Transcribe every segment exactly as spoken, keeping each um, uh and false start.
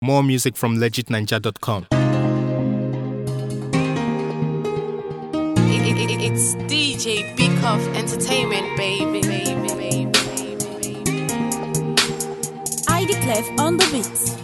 More music from legit ninja dot com. It, it, it, it's D J Big Huff Entertainment, baby, baby, baby, baby, baby. I Clef on the beat.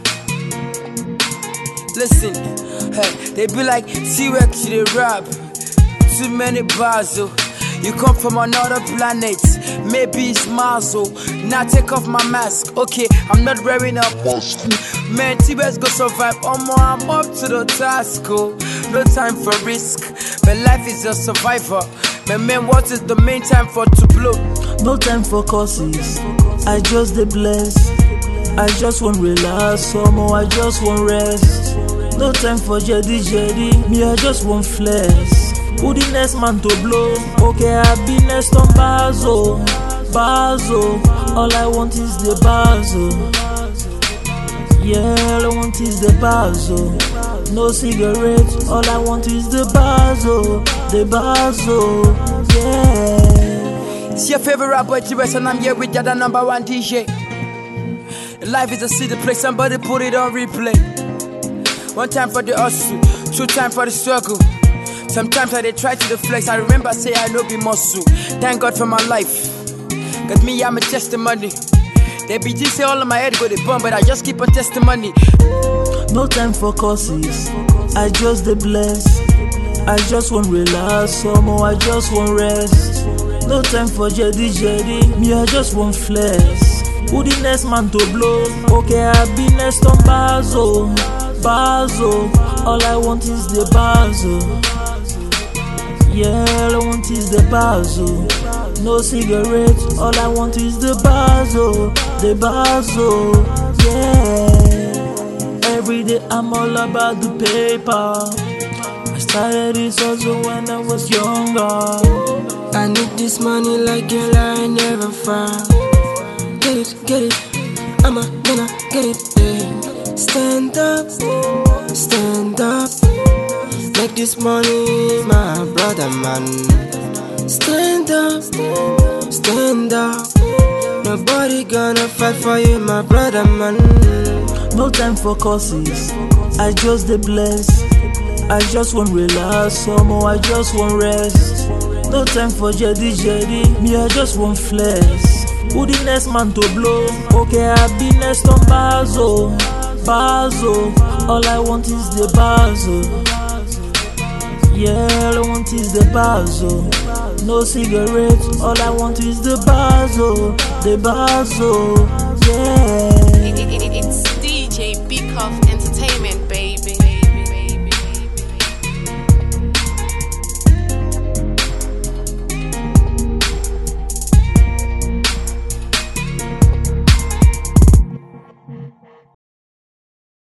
Listen, hey, they be like, see where to the rap. Too many bars, oh. You come from another planet, maybe it's Mars, oh. Now take off my mask, okay, I'm not wearing a mask. Man, T-Best go survive, oh more, I'm up to the task, oh. No time for risk, but life is a survivor. Man, man, what is the main time for to blow? No time for courses, I just the bless. I just want relax, some more, I just want rest. No time for jetty jetty, me I just want flex. Who the next man to blow? Okay, I be next on Bazo, Bazo. All I want is the Bazo. Yeah, all I want is the Bazo. No cigarette, all I want is the Bazo, the Bazo. Yeah. It's your favorite rapper, T-Best, and I'm here with the number one D J. Life is a city place, somebody put it on replay. One time for the hustle, two time for the struggle. Sometimes I they try to the flex. I remember say I know be muscle. Thank God for my life, cause me I'm a testimony. They be just say all of my head go the bum, but I just keep on testimony. No time for courses, I just the bless. I just want relax, some more I just want rest. No time for jetty jetty, me I just want flex. Who the next man to blow? Okay, I be next on Bazo, Bazo. All I want is the Bazo. Yeah, all I want is the Bazo. No cigarette, all I want is the Bazo, the Bazo. Yeah. Every day I'm all about the paper. I started this also when I was younger. I need this money like girl I never found. Get it, get it, I'm a gonna get it, yeah. Stand up, stand up. Make this money, my brother man. Stand up, stand up. Nobody gonna fight for you, my brother man. No time for courses, I just the bless. I just want relax, some more I just want rest. No time for jetty jetty, me I just want flex. Who the next man to blow? Okay, I be next on Bazo, Bazo. All I want is the Bazo. Yeah, all I want is the Bazo. No cigarette, all I want is the Bazo, the Bazo. Yeah.